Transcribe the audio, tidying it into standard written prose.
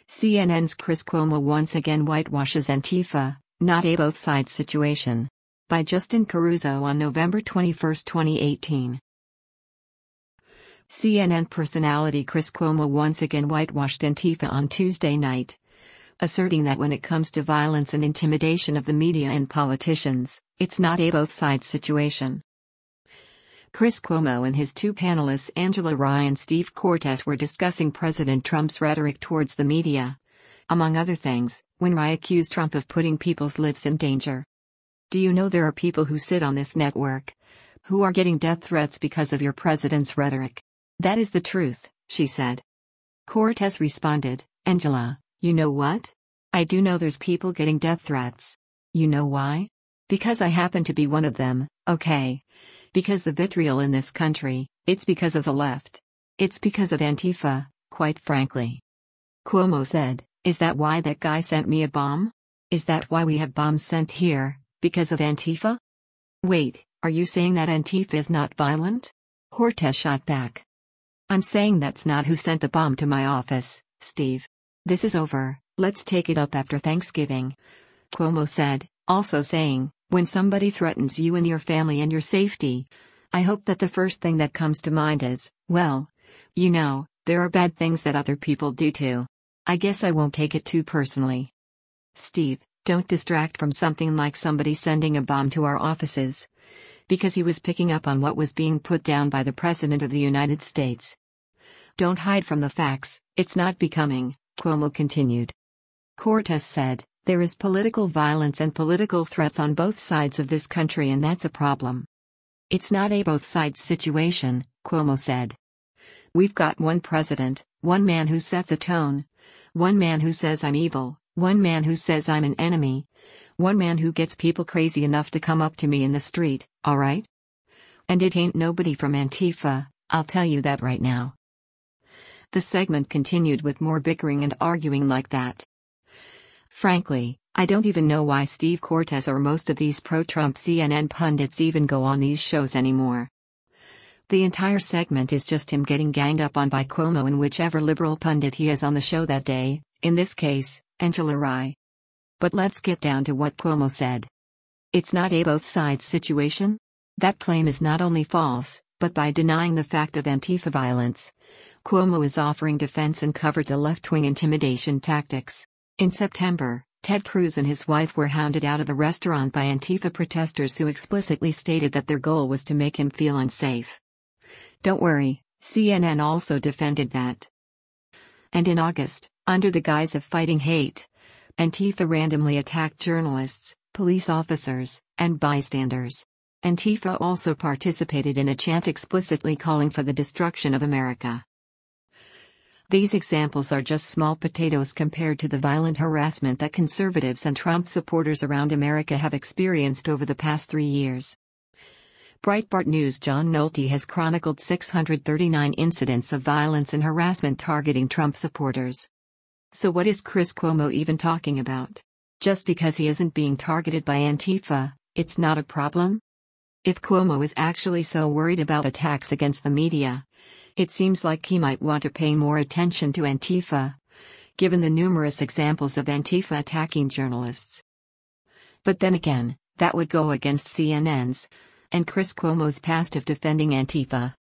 CNN's Chris Cuomo once again whitewashes Antifa, not a both sides situation. By Justin Caruso on November 21, 2018. CNN personality Chris Cuomo once again whitewashed Antifa on Tuesday night, asserting that when it comes to violence and intimidation of the media and politicians, it's not a both sides situation. Chris Cuomo and his two panelists Angela Rye and Steve Cortes were discussing President Trump's rhetoric towards the media. Among other things, when Rye accused Trump of putting people's lives in danger. Do you know there are people who sit on this network who are getting death threats because of your president's rhetoric? That is the truth, she said. Cortes responded, Angela, you know what? I do know there's people getting death threats. You know why? Because I happen to be one of them, okay? Because the vitriol in this country, it's because of the left. It's because of Antifa, quite frankly. Cuomo said, is that why that guy sent me a bomb? Is that why we have bombs sent here, because of Antifa? Wait, are you saying that Antifa is not violent? Cortes shot back. I'm saying that's not who sent the bomb to my office, Steve. This is over, let's take it up after Thanksgiving. Cuomo said, also saying, when somebody threatens you and your family and your safety, I hope that the first thing that comes to mind is, well, you know, there are bad things that other people do too. I guess I won't take it too personally. Steve, don't distract from something like somebody sending a bomb to our offices. Because he was picking up on what was being put down by the President of the United States. Don't hide from the facts, it's not becoming, Cuomo continued. Cortes said, there is political violence and political threats on both sides of this country and that's a problem. It's not a both sides situation, Cuomo said. We've got one president, one man who sets a tone. One man who says I'm evil, one man who says I'm an enemy. One man who gets people crazy enough to come up to me in the street, alright? And it ain't nobody from Antifa, I'll tell you that right now. The segment continued with more bickering and arguing like that. Frankly, I don't even know why Steve Cortes or most of these pro-Trump CNN pundits even go on these shows anymore. The entire segment is just him getting ganged up on by Cuomo and whichever liberal pundit he is on the show that day, in this case, Angela Rye. But let's get down to what Cuomo said. It's not a both sides situation? That claim is not only false, but by denying the fact of Antifa violence, Cuomo is offering defense and cover to left-wing intimidation tactics. In September, Ted Cruz and his wife were hounded out of a restaurant by Antifa protesters who explicitly stated that their goal was to make him feel unsafe. Don't worry, CNN also defended that. And in August, under the guise of fighting hate, Antifa randomly attacked journalists, police officers, and bystanders. Antifa also participated in a chant explicitly calling for the destruction of America. These examples are just small potatoes compared to the violent harassment that conservatives and Trump supporters around America have experienced over the past 3 years. Breitbart News' John Nolte has chronicled 639 incidents of violence and harassment targeting Trump supporters. So what is Chris Cuomo even talking about? Just because he isn't being targeted by Antifa, it's not a problem? If Cuomo is actually so worried about attacks against the media, it seems like he might want to pay more attention to Antifa, given the numerous examples of Antifa attacking journalists. But then again, that would go against CNN's and Chris Cuomo's past of defending Antifa.